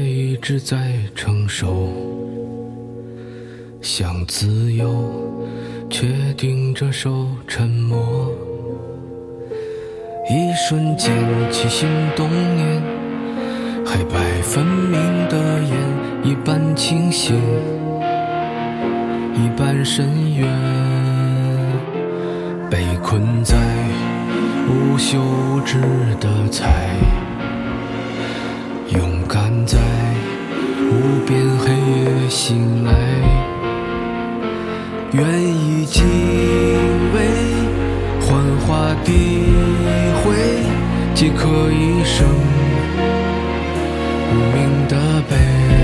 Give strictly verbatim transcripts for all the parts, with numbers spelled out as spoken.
一直在承受，想自由，却盯着手沉默。一瞬间起心动念，黑白分明的眼，一半清醒，一半深渊，被困在无休止的猜，勇敢在无边黑夜醒来，愿意敬畏幻化诋毁，即刻一生无名的悲。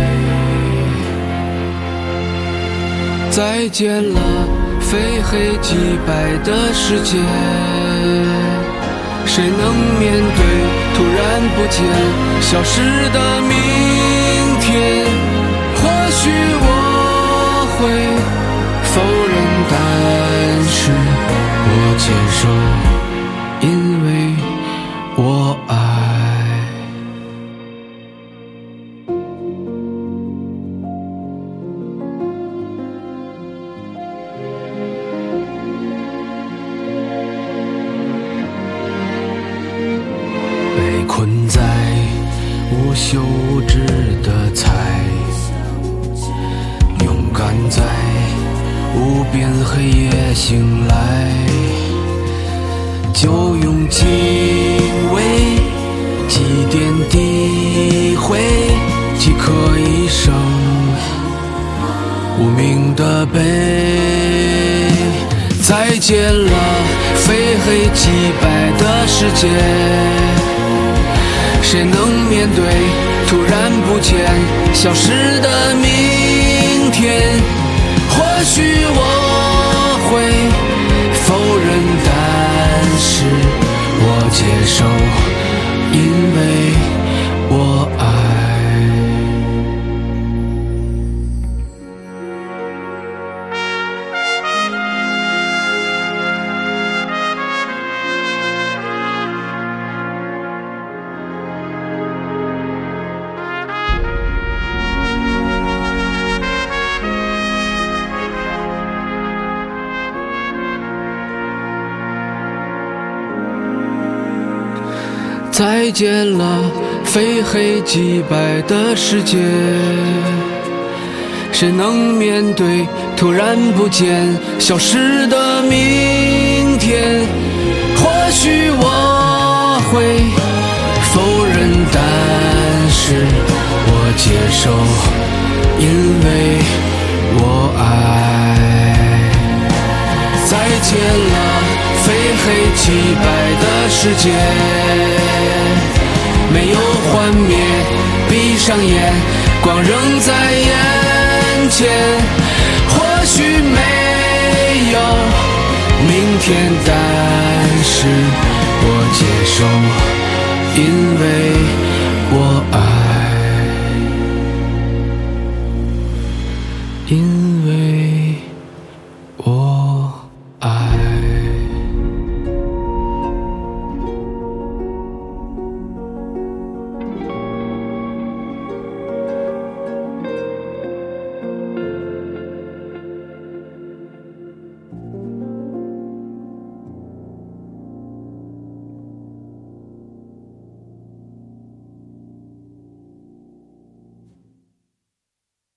再见了非黑即白的世界，谁能面对突然不见消失的明天？或许我会否认，但是我接受，因为我爱。被困在无休止的猜，勇敢在无边黑夜醒来，就用敬畏祭奠诋毁，即刻一生无名的悲。再见了非黑即白的世界，谁能面对突然不见消失的明天？或许我会否认，但是我接受，因为我爱。再见了非黑即白的世界，谁能面对突然不见消失的明天？或许我会否认，但是我接受，因为我爱。再见了非黑即白的世界，没有幻灭，闭上眼，光仍在眼前。或许没有明天，但是我接受，因为我爱。